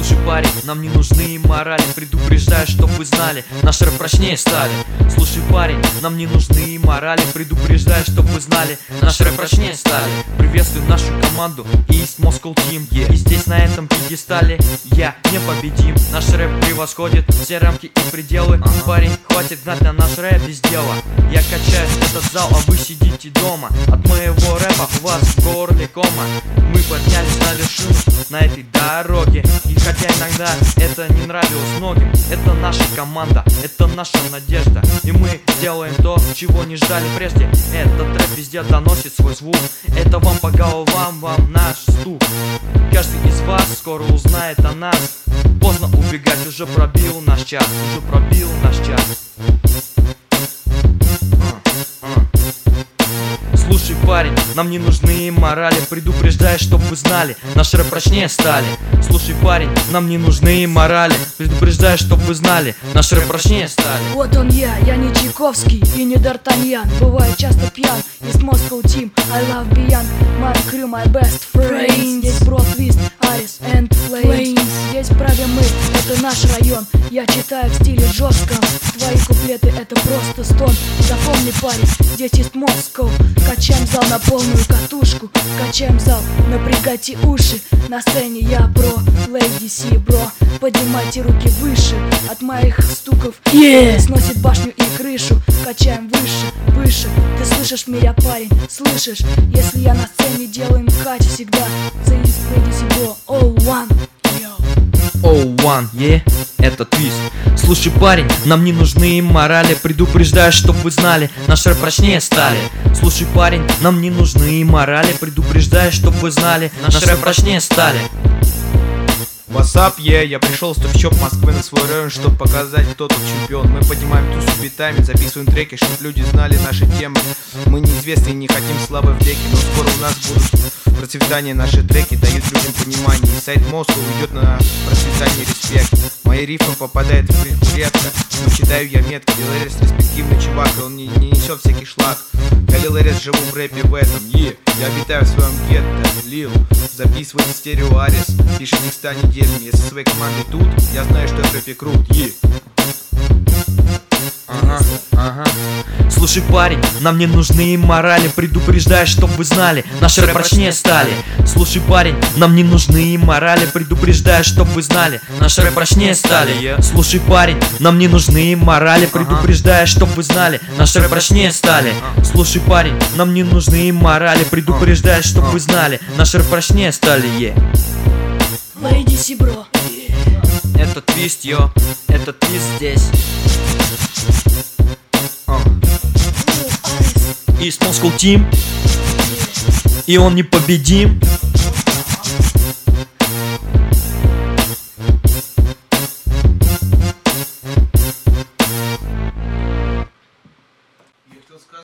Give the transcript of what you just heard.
Слушай, парень, нам не нужны морали. Предупреждаю, чтоб вы знали, наш рэп прочнее стали. Слушай, парень, нам не нужны морали. Предупреждаю, чтоб вы знали, наш рэп прочнее стали. Приветствую нашу команду East Moscow Team. И здесь на этом пьедестале я непобедим. Наш рэп превосходит все рамки и пределы. Парень, хватит гнать на наш рэп без дела. Я качаю этот зал, а вы сидите дома. От моего рэпа у вас в горле кома. Мы поднялись на вершину на этой дороге. И хотя иногда это не нравилось многим, это наша команда, это наша надежда. И мы делаем то, чего не ждали прежде. Этот рэп везде доносит свой звук. Это вам по головам, вам наш стук. Каждый из вас скоро узнает о нас. Поздно убегать, уже пробил наш час. Уже пробил наш час. Слушай, парень, нам не нужны морали. Предупреждаю, чтоб вы знали, наш рэп прочнее стали. Слушай, парень, нам не нужны морали. Предупреждаю, чтоб вы знали, наш рэп прочнее стали. Вот он я не Чайковский и не Д'Артаньян. Бываю часто пьян, East Moscow Team, I love Beyond. My crew, my best friends. Здесь Бро, Твист, Арис and Flames. Здесь правим мы, это наш район. Я читаю в стиле жестком. Твои куплеты это просто стон. Запомни, парень, здесь есть Москва. Качаем зал на полную катушку. Качаем зал, напрягайте уши. На сцене я бро, Lady C, бро. Поднимайте руки выше. От моих стуков сносит башню и крышу. Качаем выше, выше. Ты слышишь меня, парень, слышишь? Если я на сцене делаем кач всегда. The East Lady C, бро, all one. Oh, one, yeah, это твист. Слушай, парень, нам не нужны морали. Предупреждаю, чтоб вы знали, наш рэп прочнее стали. Слушай, парень, нам не нужны морали. Предупреждаю, чтоб вы знали, наш рэп прочнее стали. What's up, yeah? Я пришел с топ-чоп Москвы на свой район, чтобы показать, кто тут чемпион. Мы поднимаем тусу битами, записываем треки, чтобы люди знали наши темы. Мы неизвестны и не хотим славы в веке, но скоро у нас будут процветание. Наши треки дают людям понимание. И сайт Москвы уйдет на процветание, респект. Мои рифмы попадают в плитку редко, но читаю я метко. Лил Рес респективный чувак, и он не несет всякий шлак. Я Лил Рес, живу в рэпе в этом, я обитаю в своем гетто. Лил записывает стерео Арис, пишет текста неделями. Если своей командой тут, я знаю, что в рэпе крут. Ага. Слушай, парень, нам не нужны морали. Предупреждаю, чтоб вы знали, наш рэп прочнее стали. Слушай, парень, нам не нужны морали. Предупреждаю, чтоб вы знали, наш рэп прочнее стали. Слушай, парень, нам не нужны морали. Предупреждаю, чтоб вы знали, наш рэп прочнее стали. Слушай, парень, нам не нужны морали. Предупреждаю, чтоб вы знали, наш рэп прочнее стали. Lady C, бро. Это твист, это твист здесь. East Moscow Team, и он непобедим.